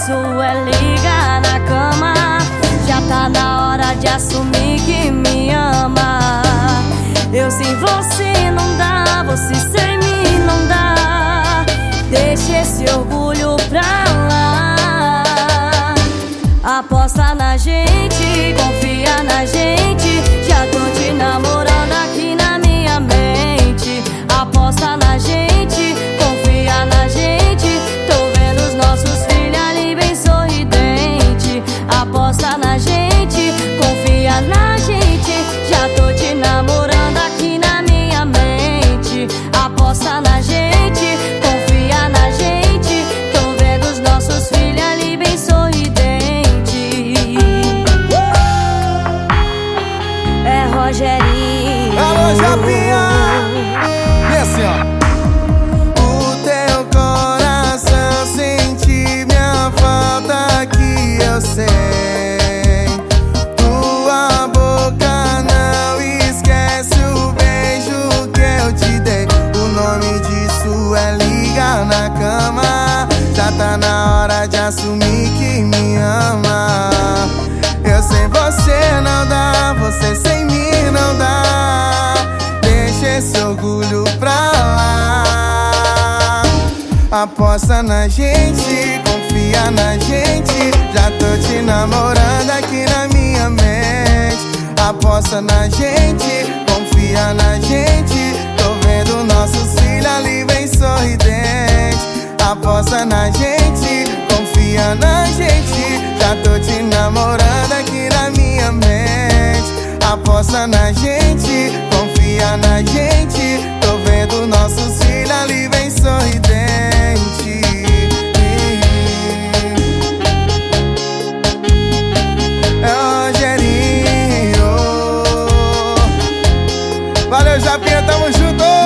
disso é ligar na cama. Já tá na hora de assumir que me ama. Eu sem você não dá, você sem mim não dá. Deixa esse orgulho pra lá. Aposta na gente, confia na gente. Já tô te namorando aqui na minha mente. Aposta na gente, confia na gente. Tô vendo os nossos filhos ali bem sorridente. Aposta na gente, confia na gente. Já tô te namorando aqui na minha mente. Aposta na gente, confia na gente. Tô vendo os nossos filhos ali bem sorridente. É Rogerinho. Alô, Japinha! E assim, ó. O teu coração sente minha falta que eu sei. Tua boca não esquece o beijo que eu te dei. O nome disso é ligar na cama. Já tá na hora de assumir que me ama. Eu sem você não dá, você sem mim não dá. Deixa esse orgulho pra lá. Aposta na gente, confia na gente. Já tô te namorando aqui na minha mente. Aposta na gente, confia na gente. Tô vendo nossos filhos ali bem sorridente. Aposta na gente, confia na gente. Já tô te namorando aqui na minha mente. Aposta na gente, confia na gente. Tô vendo nossos filhos ali bem sorridente. É Rogerinho. Valeu, Japinha, tamo junto.